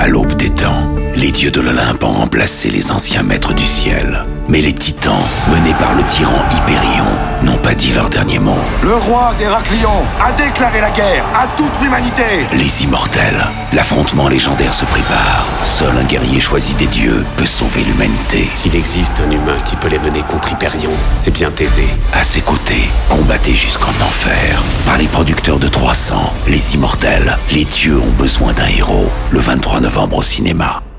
À l'aube des temps, les dieux de l'Olympe ont remplacé les anciens maîtres du ciel. Mais les titans, menés par le tyran Hyperion, n'ont pas dit leur dernier mot. Le roi d'Héraclion a déclaré la guerre à toute l'humanité. Les immortels, l'affrontement légendaire se prépare. Seul un guerrier choisi des dieux peut sauver l'humanité. S'il existe un humain qui peut les mener contre Hyperion, c'est bien Thésée. À ses côtés, combattez jusqu'en enfer. Par les producteurs de 300, les immortels, les dieux ont besoin d'un héros. Le 23 novembre au cinéma.